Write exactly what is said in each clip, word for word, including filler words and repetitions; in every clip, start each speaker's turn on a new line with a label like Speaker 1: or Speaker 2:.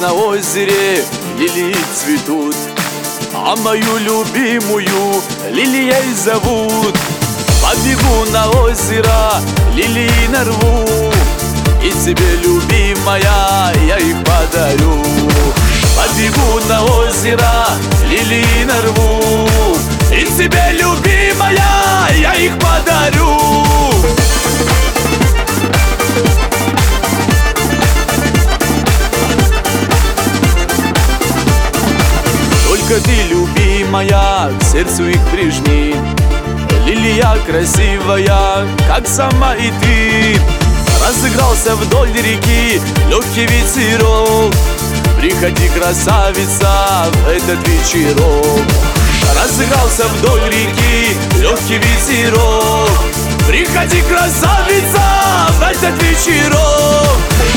Speaker 1: на озере лилии цветут, а мою любимую лилией зовут. Побегу на озеро, лилии нарву, и тебе, любимая, я их подарю. Побегу на озеро, лилии нарву, и тебе, любимая, я их подарю. Только ты, любимая, к сердцу их прижми. Лилия красивая, как сама и ты. Разыгрался вдоль реки легкий ветерок. Приходи, красавица, в этот вечерок. Разыгрался вдоль реки легкий ветерок. Приходи, красавица, в этот вечерок.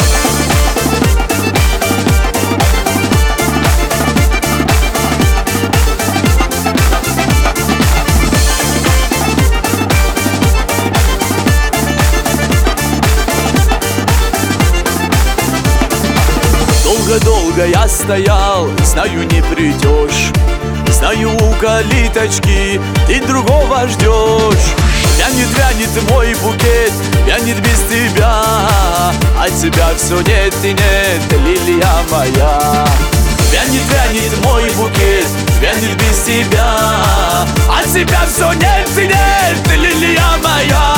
Speaker 1: Долго-долго я стоял, знаю, не придешь. Знаю, у калиточки ты другого ждешь. Вянет, вянет мой букет, вянет без тебя, а тебя все нет и нет, лилия моя. Вянет, вянет мой букет, вянет без тебя, а тебя все нет и нет, лилия моя.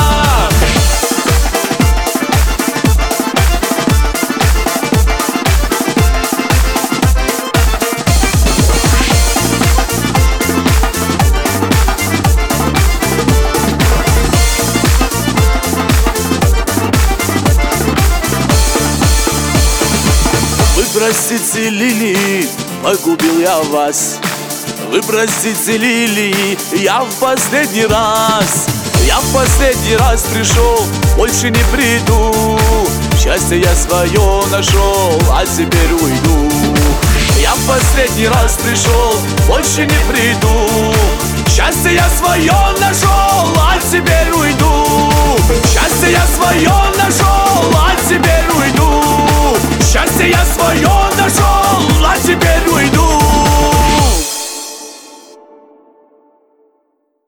Speaker 1: Вы простите, лилии, погубил я вас. Вы простите, лилии, я в последний раз. Я в последний раз пришел, больше не приду. Счастье я свое нашел, а теперь уйду. Я в последний раз пришел, больше не приду. Счастье я свое нашел, а теперь уйду. Счастье я свое нашел, а теперь уйду. Счастье я свое нашел, а теперь